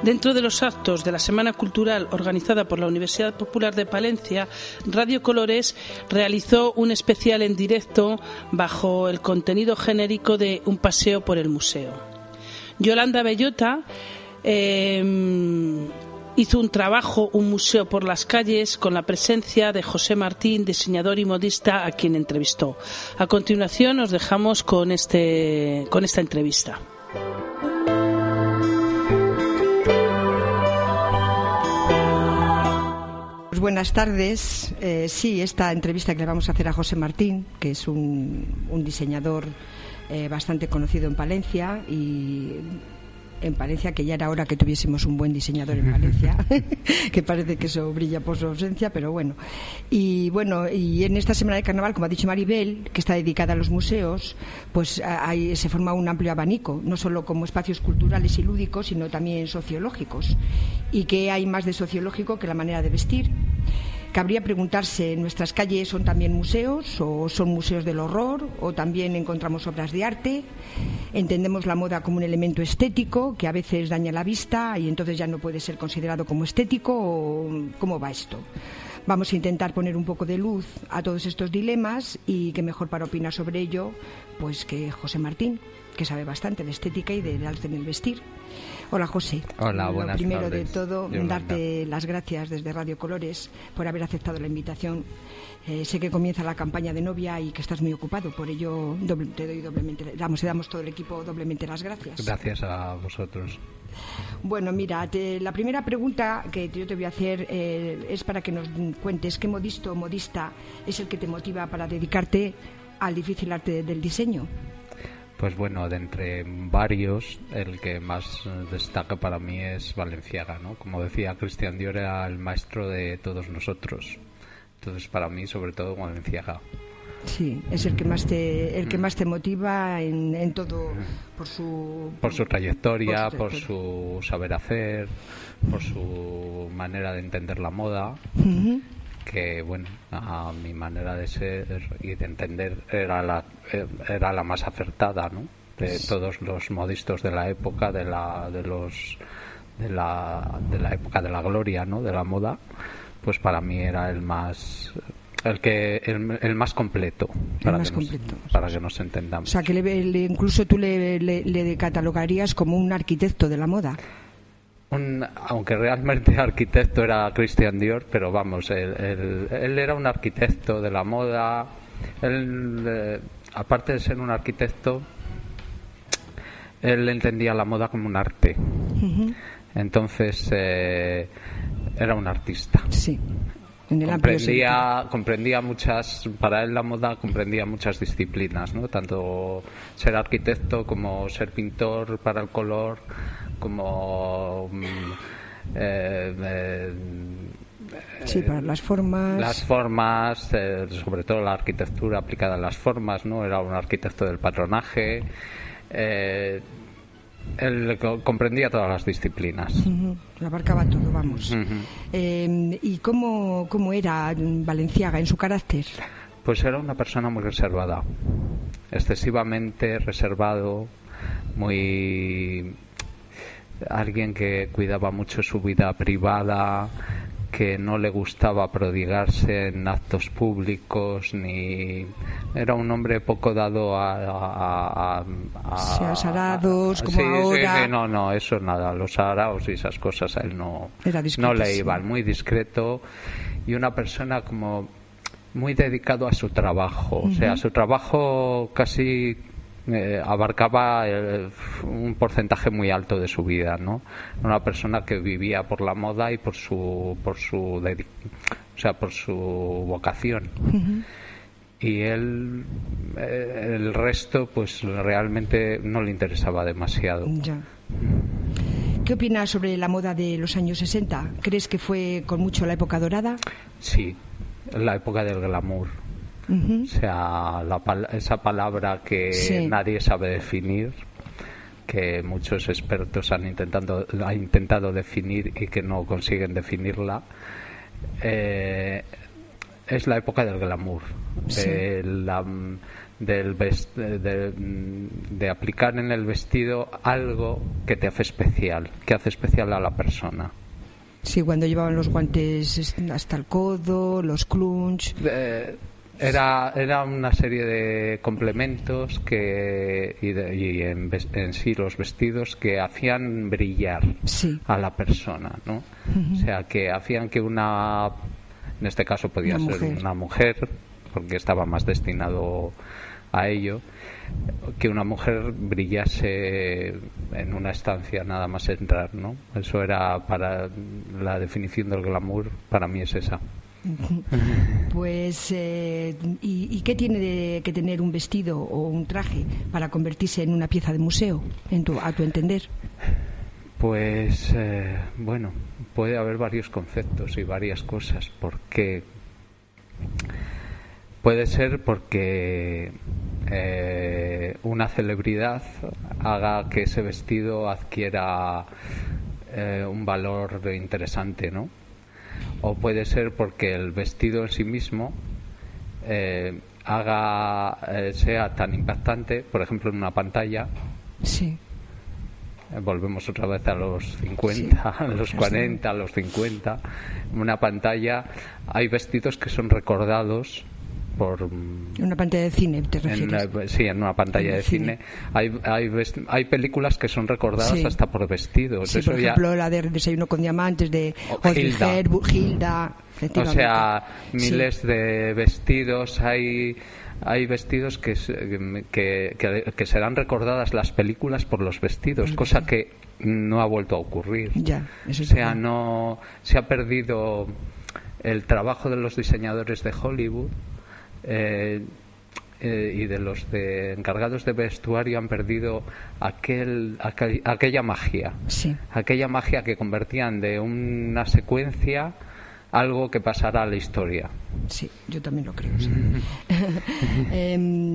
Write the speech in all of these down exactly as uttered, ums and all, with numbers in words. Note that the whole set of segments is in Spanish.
Dentro de los actos de la Semana Cultural organizada por la Universidad Popular de Palencia, Radio Colores realizó un especial en directo bajo el contenido genérico de Un paseo por el museo. Yolanda Bellota eh, hizo un trabajo, un museo por las calles, con la presencia de José Martín, diseñador y modista, a quien entrevistó. A continuación nos dejamos con, este, con esta entrevista. Buenas tardes. Eh, sí, esta entrevista que le vamos a hacer a José Martín, que es un, un diseñador eh, bastante conocido en Palencia, y en Palencia, que ya era hora que tuviésemos un buen diseñador en Palencia, que parece que eso brilla por su ausencia, pero bueno. Y bueno, y en esta semana de carnaval, como ha dicho Maribel, que está dedicada a los museos, pues ahí se forma un amplio abanico, no solo como espacios culturales y lúdicos, sino también sociológicos. ¿Y qué hay más de sociológico que la manera de vestir? Cabría preguntarse, ¿nuestras calles son también museos o son museos del horror o también encontramos obras de arte? Entendemos la moda como un elemento estético que a veces daña la vista y entonces ya no puede ser considerado como estético, o ¿cómo va esto? Vamos a intentar poner un poco de luz a todos estos dilemas, y qué mejor para opinar sobre ello pues que José Martín, que sabe bastante de estética y del arte en el vestir. Hola, José. Hola, buenas tardes. Lo primero de todo, Yolanda, darte las gracias desde Radio Colores por haber aceptado la invitación. Eh, sé que comienza la campaña de novia y que estás muy ocupado, por ello doble, te doy doblemente, damos, te damos todo el equipo doblemente las gracias. Gracias a vosotros. Bueno, mira, te, la primera pregunta que yo te voy a hacer eh, es para que nos cuentes qué modisto o modista es el que te motiva para dedicarte al difícil arte del diseño. Pues bueno, de entre varios, el que más destaca para mí es Balenciaga, ¿no? Como decía Christian Dior, era el maestro de todos nosotros. Entonces, para mí, sobre todo, Balenciaga. Sí, es el que más te, el que más te motiva en, en todo, por su... Por su trayectoria, por su, trayectoria. por su saber hacer, por su manera de entender la moda. Uh-huh. Que bueno, a mi manera de ser y de entender era la era la más acertada, ¿no? De todos los modistas de la época, de la de los de la de la época de la gloria, ¿no? De la moda, pues para mí era el más el que el, el más completo, para el más que completo. Nos, para que nos entendamos. O sea, que le, le, incluso tú le, le, le catalogarías como un arquitecto de la moda. Un, aunque realmente arquitecto era Christian Dior, pero vamos, él, él, él era un arquitecto de la moda. Él, eh, aparte de ser un arquitecto, él entendía la moda como un arte. Uh-huh. Entonces, eh, era un artista. Sí. En el comprendía, comprendía muchas, para él la moda comprendía muchas disciplinas, ¿no? Tanto ser arquitecto como ser pintor para el color, como eh, eh, sí, para las formas las formas eh, sobre todo la arquitectura aplicada a las formas, ¿no? Era un arquitecto del patronaje. eh, él comprendía todas las disciplinas. Uh-huh. Lo abarcaba todo, vamos. Uh-huh. eh, ¿y cómo, cómo era Balenciaga en su carácter? Pues era una persona muy reservada, excesivamente reservado, muy alguien que cuidaba mucho su vida privada, que no le gustaba prodigarse en actos públicos, ni era un hombre poco dado a a, a, a, sí, a sarados, a, como sí, ahora. Sí, sí, no, no, eso nada, los saraos y esas cosas a él no, era discreto, no le iban, muy discreto, y una persona como muy dedicado a su trabajo, uh-huh. O sea, su trabajo casi Eh, abarcaba el, un porcentaje muy alto de su vida, ¿no? Una persona que vivía por la moda y por su por su dedic- o sea, por su vocación. Uh-huh. Y él eh, el resto pues realmente no le interesaba demasiado. Ya. ¿Qué opinas sobre la moda de los años sesenta? ¿Crees que fue con mucho la época dorada? Sí, la época del glamour. Uh-huh. O sea, la, esa palabra que sí. nadie sabe definir, que muchos expertos han intentado, han intentado definir y que no consiguen definirla. Eh, es la época del glamour, sí. de, la, del vest, de, de, de aplicar en el vestido algo que te hace especial, que hace especial a la persona. Sí, cuando llevaban los guantes hasta el codo, los clunch. Eh, era era una serie de complementos que y, de, y en, en sí los vestidos que hacían brillar sí. a la persona, ¿no? Uh-huh. O sea, que hacían que una, en este caso podía una ser mujer. una mujer, porque estaba más destinado a ello, que una mujer brillase en una estancia nada más entrar, ¿no? Eso era, para la definición del glamour, para mí es esa. Pues, eh, ¿y, ¿y qué tiene de, que tener un vestido o un traje para convertirse en una pieza de museo, en tu, a tu entender? Pues, eh, bueno, puede haber varios conceptos y varias cosas, porque puede ser porque eh, una celebridad haga que ese vestido adquiera eh, un valor interesante, ¿no? O puede ser porque el vestido en sí mismo eh, haga eh, sea tan impactante, por ejemplo en una pantalla. Sí. Eh, volvemos otra vez a los cincuenta, sí, a los cuarenta, a los cincuenta. En una pantalla hay vestidos que son recordados por una pantalla de cine, ¿te refieres? En, sí, en una pantalla en de cine, cine. Hay, hay hay películas que son recordadas sí. hasta por vestidos. Sí, Eso por ejemplo ya... la de Desayuno con Diamantes de Hilda. Herbu, Hilda, o sea, miles sí. de vestidos. Hay hay vestidos que, que, que, que serán recordadas las películas por los vestidos, cosa que no ha vuelto a ocurrir. Ya, eso o sea, no se ha perdido el trabajo de los diseñadores de Hollywood. Eh, eh, y de los de encargados de vestuario han perdido aquel, aquel aquella magia sí. aquella magia que convertían de una secuencia algo que pasará a la historia. Sí, yo también lo creo. Sí. eh,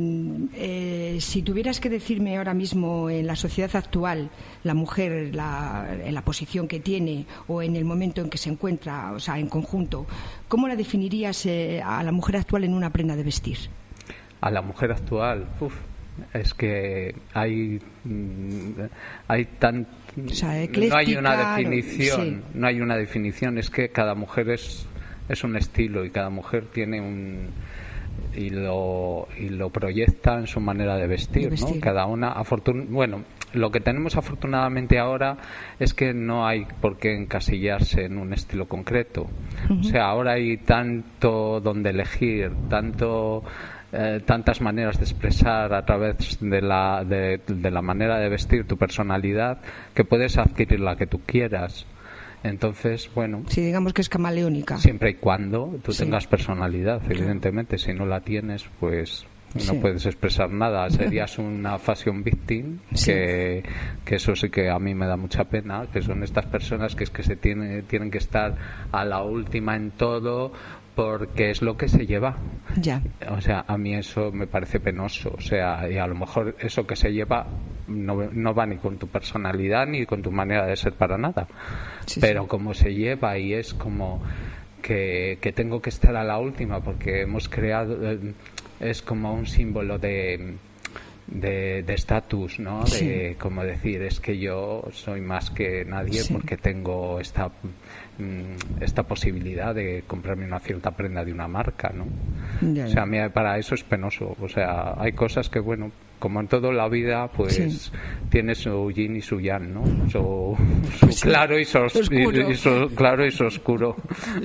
eh, si tuvieras que decirme ahora mismo en la sociedad actual la mujer la, en la posición que tiene o en el momento en que se encuentra, o sea, en conjunto, ¿cómo la definirías eh, a la mujer actual en una prenda de vestir? A la mujer actual, uf, es que hay hay tan o sea, ecléctica, no hay una definición, sí. no hay una definición, es que cada mujer es es un estilo y cada mujer tiene un y lo y lo proyecta en su manera de vestir, de vestir. ¿no? Cada una afortun bueno, lo que tenemos afortunadamente ahora es que no hay por qué encasillarse en un estilo concreto. Uh-huh. O sea, ahora hay tanto donde elegir, tanto Eh, tantas maneras de expresar a través de la, de, de la manera de vestir tu personalidad, que puedes adquirir la que tú quieras. Entonces, bueno, sí, digamos que es camaleónica. Siempre y cuando tú sí. tengas personalidad, evidentemente. Si no la tienes, pues no sí. puedes expresar nada. Serías una fashion victim, sí. que, que eso sí que a mí me da mucha pena, que son estas personas que es que se tiene, tienen que estar a la última en todo, porque es lo que se lleva. Ya. O sea, a mí eso me parece penoso. O sea, y a lo mejor eso que se lleva no, no va ni con tu personalidad ni con tu manera de ser para nada. Sí, Pero sí. como se lleva y es como que, que tengo que estar a la última porque hemos creado... Es como un símbolo de... de estatus, ¿no? Sí. De como decir, es que yo soy más que nadie sí. porque tengo esta esta posibilidad de comprarme una cierta prenda de una marca, ¿no? Ya, ya. O sea, a mí para eso es penoso. O sea, hay cosas que, bueno, como en toda la vida, pues sí. tiene su yin y su yang, ¿no? Su, su sí. claro y su, y, y su claro y su oscuro.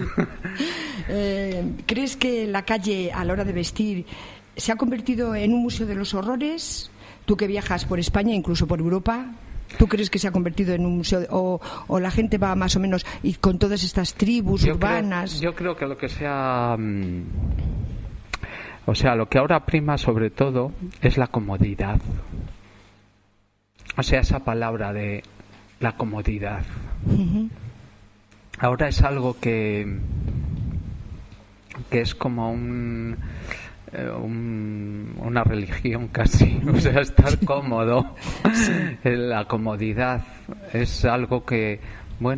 eh, ¿Crees que la calle a la hora de vestir se ha convertido en un museo de los horrores? Tú que viajas por España, incluso por Europa, ¿tú crees que se ha convertido en un museo? ¿O, o la gente va más o menos y con todas estas tribus yo urbanas? Creo, yo creo que lo que sea... Mmm, o sea, lo que ahora prima sobre todo es la comodidad. O sea, esa palabra de la comodidad. Uh-huh. Ahora es algo que, que es como un... Un, una religión casi, o sea, estar cómodo. Sí. La comodidad es algo que, bueno,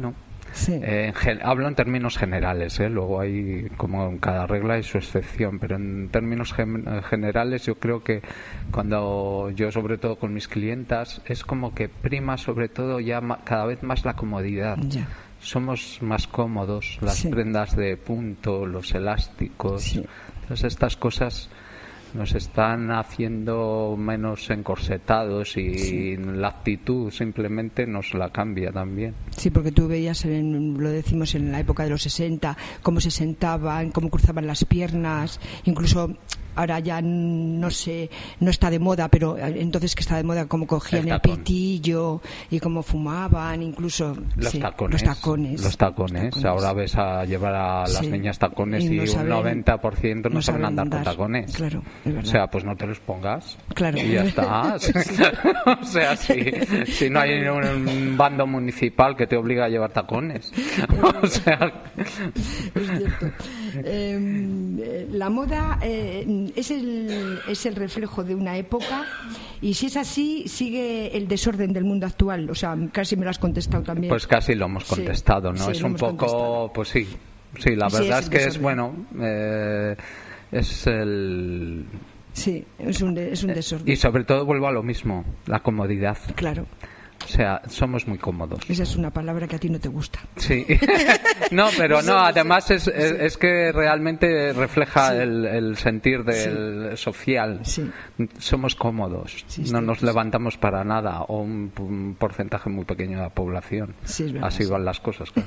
Sí. Eh, en gen- hablo en términos generales, ¿eh? Luego hay, como en cada regla hay su excepción, pero en términos gen- generales yo creo que cuando yo, sobre todo con mis clientas, es como que prima sobre todo ya ma- cada vez más la comodidad. Ya. Somos más cómodos, las sí. prendas de punto, los elásticos, sí. todas estas cosas nos están haciendo menos encorsetados y sí. la actitud simplemente nos la cambia también. Sí, porque tú veías, en, lo decimos en la época de los sesenta, cómo se sentaban, cómo cruzaban las piernas, incluso ahora ya no sé, no está de moda, pero entonces que está de moda, cómo cogían el, el pitillo y cómo fumaban, incluso los, sí, tacones, los tacones. Los tacones. Los tacones. Ahora ves a llevar a las sí. niñas tacones y, y no saben, un noventa por ciento no, no saben andar, andar con tacones. Claro, es verdad. O sea, pues no te los pongas. Claro. Y ya está. sí. O sea, si, si no hay un, un bando municipal que te obliga a llevar tacones. O sea. Es cierto. Eh, la moda eh, es el es el reflejo de una época, y si es así, sigue el desorden del mundo actual. O sea, casi me lo has contestado también. Pues casi lo hemos contestado, sí, ¿no? Sí, es un poco, contestado. Pues sí, sí, la verdad sí, es, es que desorden. Es bueno, eh, es el... Sí, es un, de, es un desorden. Y sobre todo vuelvo a lo mismo, la comodidad. Claro. O sea, somos muy cómodos. Esa es una palabra que a ti no te gusta. Sí. No, pero no, además es, es, es que realmente refleja sí. el, el sentir del sí. social. Sí. Somos cómodos. Sí, no nos levantamos para nada, o un, un porcentaje muy pequeño de la población. Sí, es verdad, así sí. van las cosas, claro.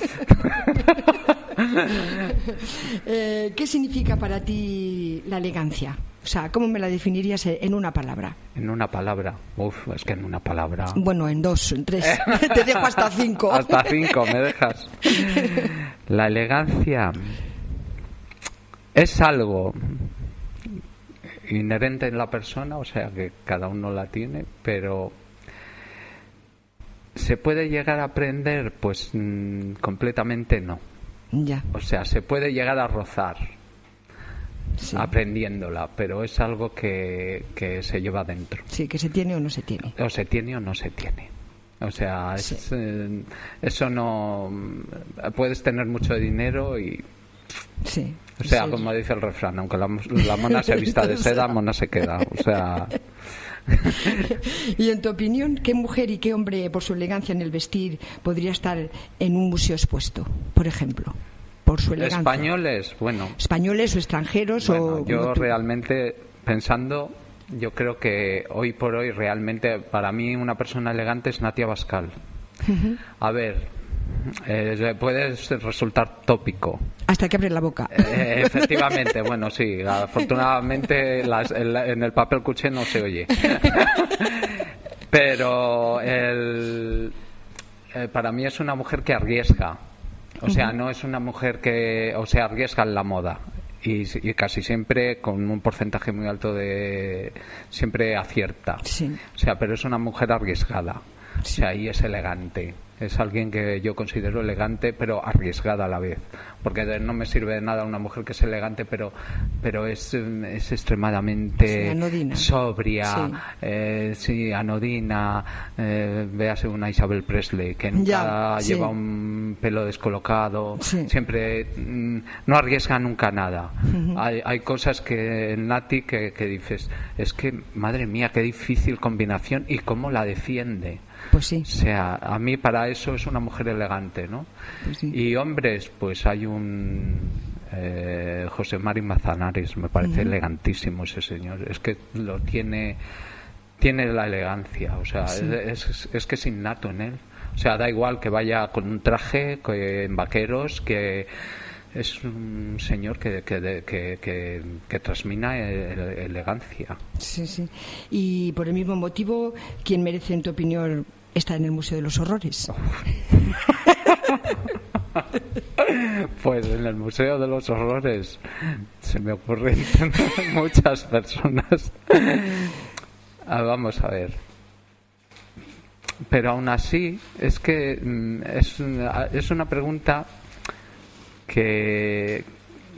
eh, ¿Qué significa para ti la elegancia? O sea, ¿cómo me la definirías en una palabra? En una palabra. Uf, es que en una palabra... Bueno, en dos, en tres. Te dejo hasta cinco. Hasta cinco, me dejas. La elegancia es algo inherente en la persona, o sea, que cada uno la tiene, pero... ¿se puede llegar a aprender? Pues mmm, completamente no. Ya. O sea, se puede llegar a rozar. Sí. Aprendiéndola, pero es algo que, que se lleva dentro. Sí, que se tiene o no se tiene. O se tiene o no se tiene. O sea, es, sí. eh, eso no... Puedes tener mucho dinero y... Sí. O sea, sí. como dice el refrán, aunque la, la mona se vista de seda, mona se queda. O sea... Y en tu opinión, ¿qué mujer y qué hombre, por su elegancia en el vestir, podría estar en un museo expuesto, por ejemplo? Por su elegancia. Españoles, bueno. Españoles o extranjeros. Bueno, o yo realmente, pensando, yo creo que hoy por hoy realmente para mí una persona elegante es Natia Bascal. Uh-huh. A ver, eh, puede resultar tópico. Hasta que abre la boca. Eh, efectivamente, bueno, sí. Afortunadamente las, el, en el papel cuché no se oye. Pero el, eh, para mí es una mujer que arriesga. O sea, no es una mujer que, o sea, arriesga en la moda y, y casi siempre con un porcentaje muy alto de, siempre acierta. Sí. O sea, pero es una mujer arriesgada. Sí. O sea, y es elegante. Es alguien que yo considero elegante, pero arriesgada a la vez. Porque no me sirve de nada una mujer que es elegante, pero pero es, es extremadamente sí, sobria, sí, eh, sí anodina. Eh, véase una Isabel Presley, que nunca ya, lleva sí. un pelo descolocado, sí. siempre mm, no arriesga nunca nada. Uh-huh. Hay, hay cosas que en Nati que, que dices, es que, madre mía, qué difícil combinación y cómo la defiende. Pues sí. O sea, a mí para eso es una mujer elegante, ¿no? Pues sí. Y hombres, pues hay un eh, José Mari Mazanares, me parece uh-huh. elegantísimo ese señor. Es que lo tiene, tiene la elegancia, o sea, sí. es, es, es que es innato en él. O sea, da igual que vaya con un traje, que, en vaqueros, que es un señor que, que, que, que, que transmina elegancia. Sí, sí. Y por el mismo motivo, ¿quién merece, en tu opinión, estar en el Museo de los Horrores? Pues en el Museo de los Horrores se me ocurren muchas personas. Ah, vamos a ver. Pero aún así, es que es una, es una pregunta que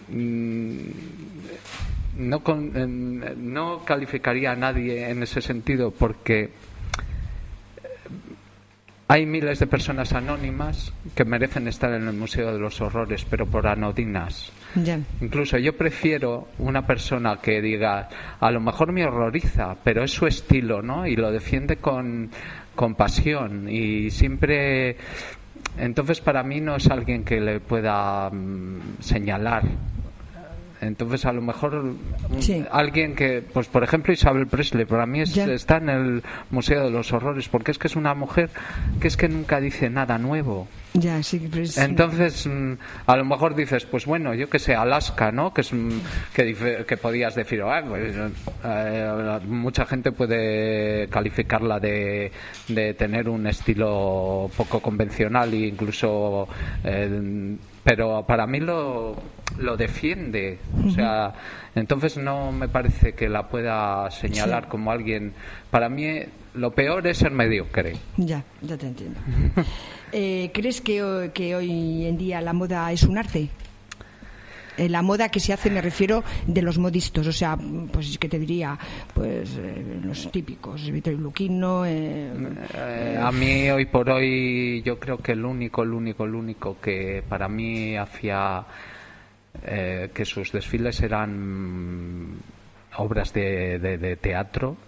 no, con, no calificaría a nadie en ese sentido, porque hay miles de personas anónimas que merecen estar en el Museo de los Horrores, pero por anodinas. Ya. Incluso yo prefiero una persona que diga, a lo mejor me horroriza, pero es su estilo, ¿no? Y lo defiende con, con pasión y siempre... Entonces para mí no es alguien que le pueda mm, señalar. Entonces a lo mejor sí. alguien que, pues por ejemplo Isabel Presley, para mí es, está en el Museo de los Horrores, porque es que es una mujer que es que nunca dice nada nuevo. Ya, sí, pues, entonces a lo mejor dices, pues bueno, yo que sé, Alaska, ¿no? Que es que, que podías decir, ah, pues, eh, mucha gente puede calificarla de, de tener un estilo poco convencional e incluso eh, pero para mí lo, lo defiende, o sea, entonces no me parece que la pueda señalar sí. como alguien. Para mí lo peor es ser mediocre. Ya, ya te entiendo. eh, ¿Crees que, que hoy en día la moda es un arte? Eh, la moda que se hace, me refiero de los modistas, o sea, pues que te diría, pues eh, los típicos, Vittorio Luquino. Eh, eh, a mí hoy por hoy yo creo que el único, el único, el único que para mí hacía eh, que sus desfiles eran obras de, de, de teatro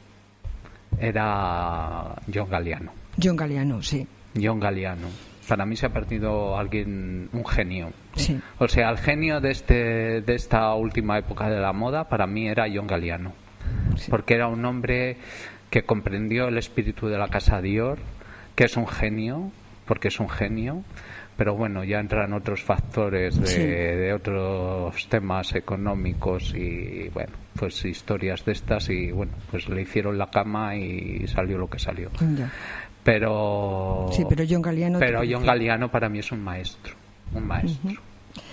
era John Galliano. John Galliano, sí. John Galliano. Para mí se ha perdido alguien, un genio. Sí. O sea, el genio de este de esta última época de la moda para mí era John Galliano. Sí. Porque era un hombre que comprendió el espíritu de la casa Dior, que es un genio, porque es un genio, pero bueno, ya entran otros factores de, sí. de otros temas económicos y bueno, pues historias de estas y bueno, pues le hicieron la cama y salió lo que salió. Ya. Pero sí, pero John Galliano pero John Galliano para mí es un maestro, un maestro. Uh-huh.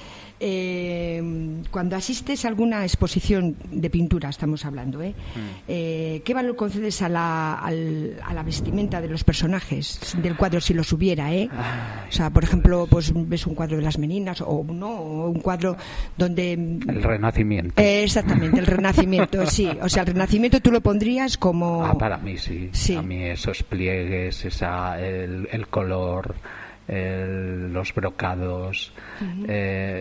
Eh, cuando asistes a alguna exposición de pintura, estamos hablando, ¿eh? Mm. Eh, ¿qué valor concedes a la, al, a la vestimenta de los personajes del cuadro, si los hubiera, ¿eh? O sea, por ejemplo, pues ves un cuadro de las Meninas o no, o un cuadro donde el Renacimiento. Eh, exactamente, el Renacimiento, sí. O sea, el Renacimiento tú lo pondrías como. Ah, para mí sí. sí. A mí esos pliegues, esa, el, el color, el, los brocados. Uh-huh. Eh,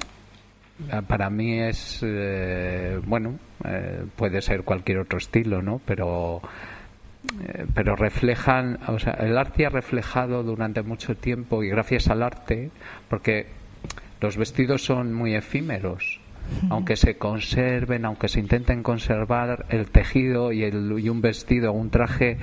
para mí es eh, bueno eh, puede ser cualquier otro estilo, ¿no? Pero eh, pero reflejan, o sea, el arte ha reflejado durante mucho tiempo y gracias al arte, porque los vestidos son muy efímeros, uh-huh. aunque se conserven, aunque se intenten conservar el tejido y el y un vestido, un traje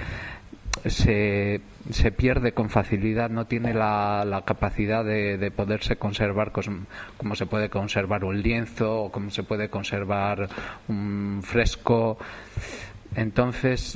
se se pierde con facilidad, no tiene la, la capacidad de, de poderse conservar como, como se puede conservar un lienzo o como se puede conservar un fresco. Entonces,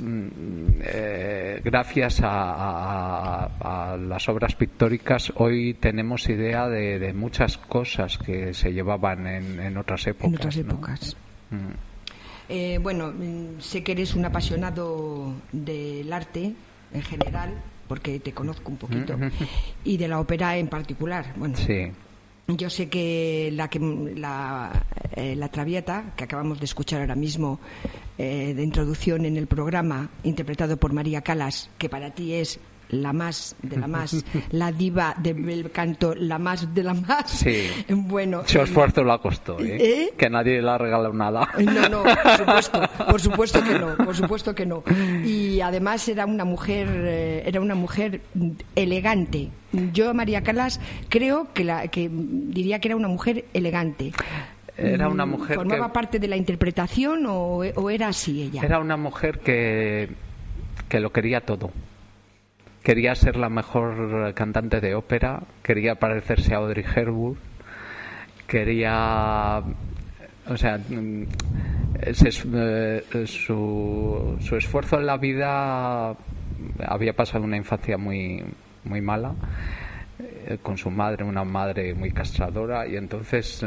eh, gracias a, a, a las obras pictóricas, hoy tenemos idea de, de muchas cosas que se llevaban en, en otras épocas. En otras épocas. ¿No? Mm. Eh, bueno, sé que eres un apasionado del arte en general, porque te conozco un poquito, y de la ópera en particular. Bueno, sí. Yo sé que la que la, eh, la Traviata, que acabamos de escuchar ahora mismo eh, de introducción en el programa, interpretado por María Callas, que para ti es la más de la más, la diva del canto, la más de la más. Sí. Bueno. Su esfuerzo la costó, ¿eh? ¿Eh? Que nadie le ha regalado nada. No, no, por supuesto, por supuesto que no, por supuesto que no. Y además era una mujer, eh, era una mujer elegante. Yo, María Callas, creo que la, que diría que era una mujer elegante. Era una mujer ¿Formaba que... parte de la interpretación o, o era así ella? Era una mujer que, que lo quería todo. Quería ser la mejor cantante de ópera, quería parecerse a Audrey Hepburn, quería, o sea, se, su, su esfuerzo en la vida, había pasado una infancia muy muy mala con su madre, una madre muy castradora, y entonces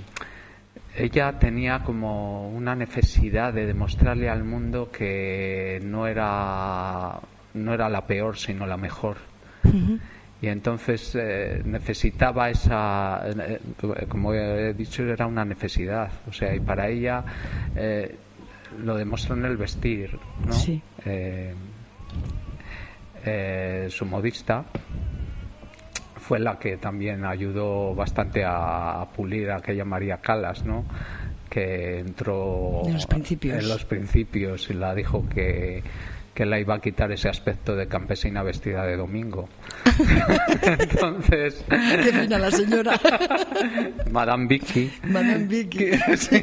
ella tenía como una necesidad de demostrarle al mundo que no era no era la peor sino la mejor. Uh-huh. Y entonces eh, necesitaba esa, eh, como he dicho, era una necesidad, o sea, y para ella eh, lo demostró en el vestir, ¿no? Sí. Eh, eh, su modista, fue la que también ayudó bastante a, a pulir a aquella María Calas, ¿no? Que entró en los principios, en los principios y la dijo que, que la iba a quitar ese aspecto de campesina vestida de domingo. Entonces, qué fina la señora. Madame Vicky. Madame Vicky. Sí.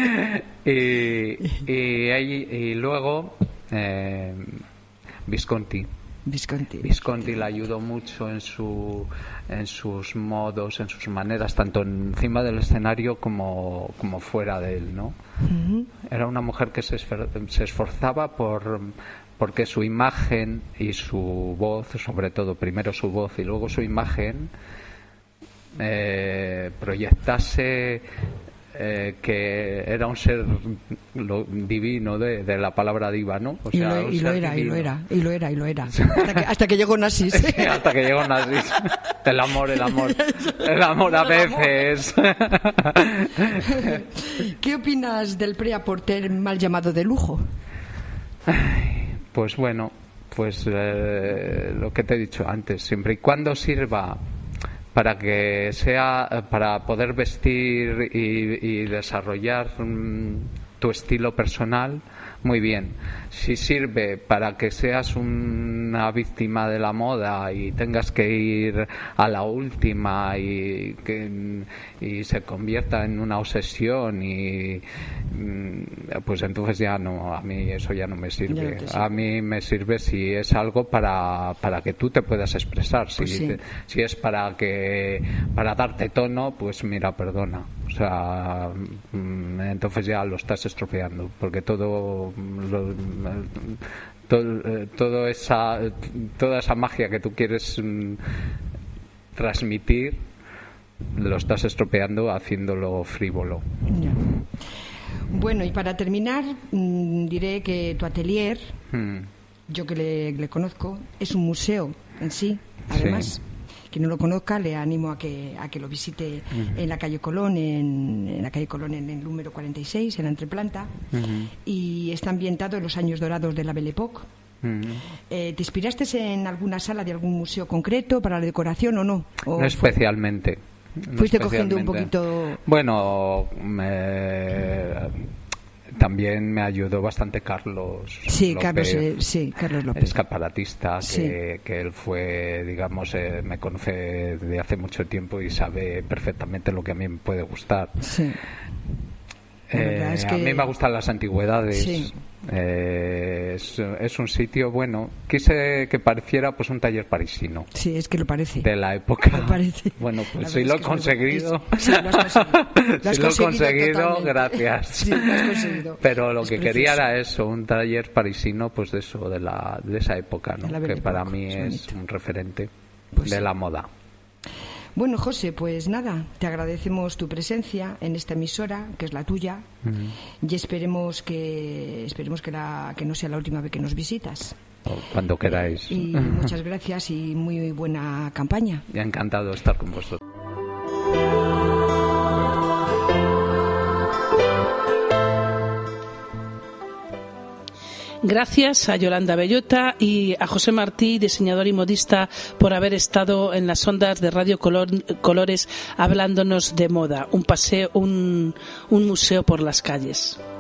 Y, y, ahí, y luego eh, Visconti. Visconti. Visconti le ayudó mucho en su en sus modos, en sus maneras, tanto encima del escenario como, como fuera de él, ¿no? Uh-huh. Era una mujer que se, esfer, se esforzaba por porque su imagen y su voz, sobre todo primero su voz y luego su imagen, eh, proyectase Eh, que era un ser lo, divino de, de la palabra diva, ¿no? O sea, y, lo, y, lo era, y lo era, y lo era, y lo era, hasta que, hasta que llegó Nassis. Sí, hasta que llegó Nassis. El amor, el amor, el amor a veces. ¿Qué opinas del Prêt-à-Porter mal llamado de lujo? Pues bueno, pues eh, lo que te he dicho antes, siempre y cuando sirva para que sea, para poder vestir y, y desarrollar um, tu estilo personal, muy bien. Si sirve para que seas una víctima de la moda y tengas que ir a la última y que y se convierta en una obsesión y pues entonces ya no, a mí eso ya no me sirve. A mí me sirve si es algo para, para que tú te puedas expresar. Si, pues sí. te, si es para que para darte tono, pues mira, perdona. O sea, entonces ya lo estás estropeando, porque todo, lo, todo, todo esa, toda esa magia que tú quieres mm, transmitir, lo estás estropeando haciéndolo frívolo. Ya. Bueno, y para terminar, mmm, diré que tu atelier, hmm. yo que le, le conozco, es un museo en sí, además. Sí. Quien no lo conozca, le animo a que a que lo visite uh-huh. en la calle Colón, en, en la calle Colón, en el número cuarenta y seis, en la entreplanta, uh-huh. y está ambientado en los años dorados de la Belle Époque. Uh-huh. Eh, ¿Te inspiraste en alguna sala de algún museo concreto para la decoración o no? ¿O no especialmente. No fuiste especialmente. Cogiendo un poquito. Bueno, me... También me ayudó bastante Carlos sí, López, Carlos, eh, sí, Carlos López, escaparatista, que, sí. que él fue, digamos, eh, me conoce desde hace mucho tiempo y sabe perfectamente lo que a mí me puede gustar. Sí. Eh, es que... A mí me gustan las antigüedades. Sí. Eh, es, es un sitio bueno. Quise que pareciera pues un taller parisino. Sí, es que lo parece. De la época. Lo parece. Bueno, pues si lo he conseguido. Sí, lo has conseguido. Lo has si lo he conseguido, totalmente. Gracias. Sí, lo has conseguido. Pero lo es que precioso. Quería era eso, un taller parisino, pues de eso, de la de esa época, ¿no? Que para mí es, es un referente pues de sí. la moda. Bueno, José, pues nada, te agradecemos tu presencia en esta emisora, que es la tuya, uh-huh. y esperemos que esperemos que, la, que no sea la última vez que nos visitas. Cuando queráis. Y muchas gracias y muy buena campaña. Ya encantado de estar con vosotros. Gracias a Yolanda Bellota y a José Martí, diseñador y modista, por haber estado en las ondas de Radio Color, Colores hablándonos de moda, un paseo, un, un museo por las calles.